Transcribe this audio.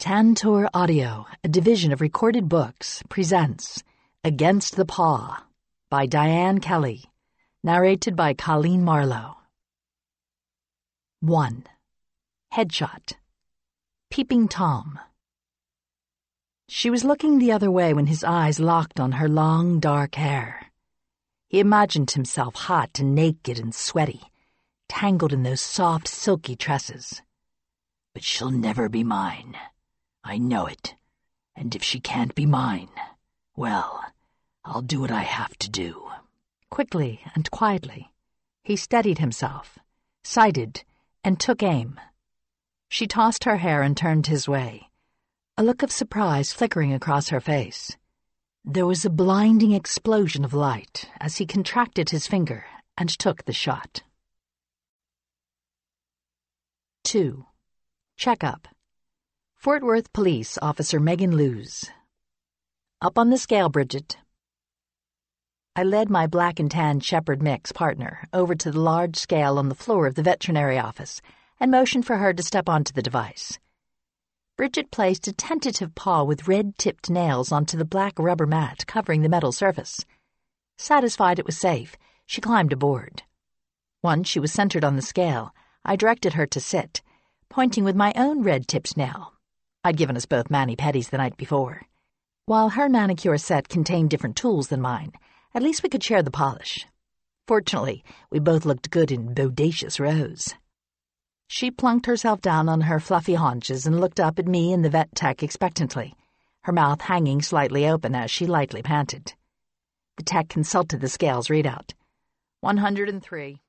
Tantor Audio, a division of Recorded Books, presents Against the Paw by Diane Kelly, narrated by Colleen Marlowe. 1. Headshot. Peeping Tom. She was looking the other way when his eyes locked on her long, dark hair. He imagined himself hot and naked and sweaty, tangled in those soft, silky tresses. But she'll never be mine. I know it. And if she can't be mine, well, I'll do what I have to do. Quickly and quietly, he steadied himself, sighted, and took aim. She tossed her hair and turned his way, a look of surprise flickering across her face. There was a blinding explosion of light as he contracted his finger and took the shot. 2. Checkup. Fort Worth Police Officer Megan Lewes. Up on the scale, Bridget. I led my black and tan shepherd mix partner over to the large scale on the floor of the veterinary office and motioned for her to step onto the device. Bridget placed a tentative paw with red-tipped nails onto the black rubber mat covering the metal surface. Satisfied it was safe, she climbed aboard. Once she was centered on the scale, I directed her to sit, pointing with my own red-tipped nail. I'd given us both mani-pedis the night before. While her manicure set contained different tools than mine, at least we could share the polish. Fortunately, we both looked good in bodacious rows. She plunked herself down on her fluffy haunches and looked up at me and the vet tech expectantly, her mouth hanging slightly open as she lightly panted. The tech consulted the scale's readout. 103.